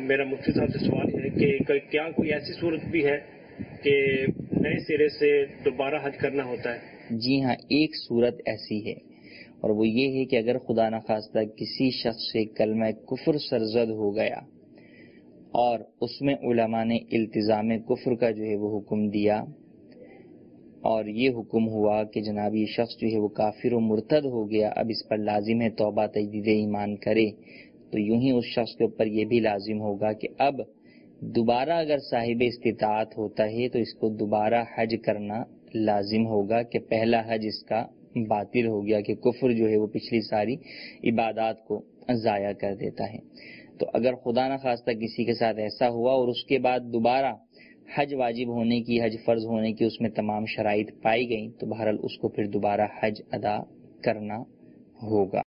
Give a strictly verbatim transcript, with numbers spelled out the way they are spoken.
میرا مفتی صاحب سے سوال ہے کہ کیا کوئی ایسی صورت بھی ہے کہ نئے سرے سے دوبارہ حج کرنا ہوتا ہے؟ جی ہاں، ایک صورت ایسی ہے، اور وہ یہ ہے کہ اگر خدا نخواستہ کسی شخص سے کلمہ کفر سرزد ہو گیا اور اس میں علماء نے التزام کفر کا جو ہے وہ حکم دیا، اور یہ حکم ہوا کہ جناب یہ شخص جو ہے وہ کافر و مرتد ہو گیا، اب اس پر لازم ہے توبہ تجدید ایمان کرے، تو یوں ہی اس شخص کے اوپر یہ بھی لازم ہوگا کہ اب دوبارہ اگر صاحب استطاعت ہوتا ہے تو اس کو دوبارہ حج کرنا لازم ہوگا، کہ پہلا حج اس کا باطل ہو گیا، کہ کفر جو ہے وہ پچھلی ساری عبادات کو ضائع کر دیتا ہے۔ تو اگر خدا نخواستہ کسی کے ساتھ ایسا ہوا اور اس کے بعد دوبارہ حج واجب ہونے کی، حج فرض ہونے کی اس میں تمام شرائط پائی گئیں، تو بہرحال اس کو پھر دوبارہ حج ادا کرنا ہوگا۔